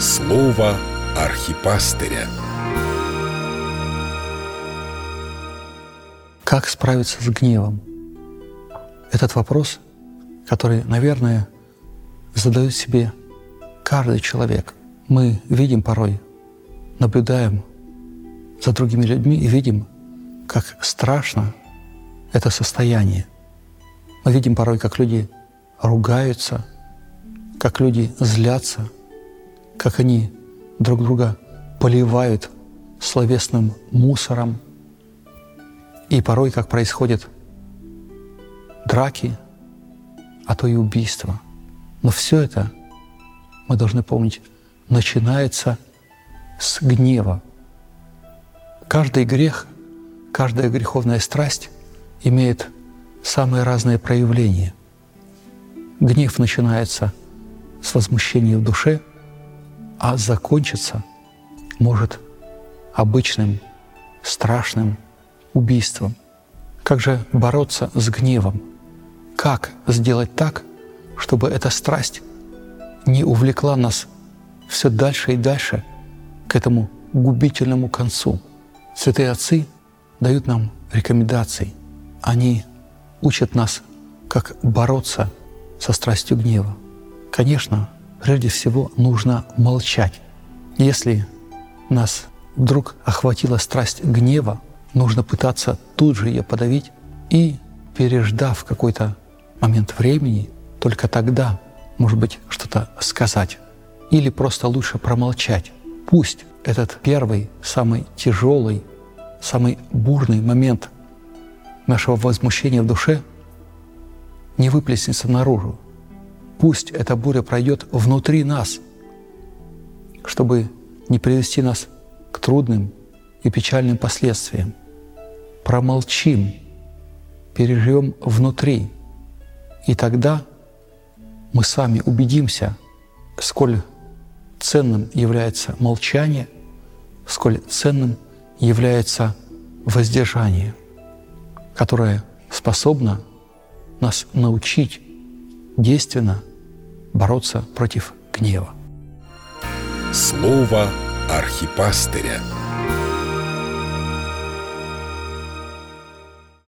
Слово архипастыря. Как справиться с гневом? Этот вопрос, который, наверное, задает себе каждый человек. Мы видим порой, наблюдаем за другими людьми и видим, как страшно это состояние. Мы видим порой, как люди ругаются, как люди злятся, как они друг друга поливают словесным мусором. И порой, как происходят драки, а то и убийства. Но все это, мы должны помнить, начинается с гнева. Каждый грех, каждая греховная страсть имеет самые разные проявления. Гнев начинается с возмущения в душе, а закончится может обычным, страшным убийством. Как же бороться с гневом? Как сделать так, чтобы эта страсть не увлекла нас все дальше и дальше к этому губительному концу? Святые отцы дают нам рекомендации. Они учат нас, как бороться со страстью гнева. Конечно, прежде всего нужно молчать. Если нас вдруг охватила страсть гнева, нужно пытаться тут же ее подавить и, переждав какой-то момент времени, только тогда, может быть, что-то сказать. Или просто лучше промолчать. Пусть этот первый, самый тяжелый, самый бурный момент нашего возмущения в душе не выплеснется наружу. Пусть эта буря пройдет внутри нас, чтобы не привести нас к трудным и печальным последствиям. Промолчим, переживем внутри, и тогда мы сами убедимся, сколь ценным является молчание, сколь ценным является воздержание, которое способно нас научить действенно бороться против гнева. Слово архипастыря.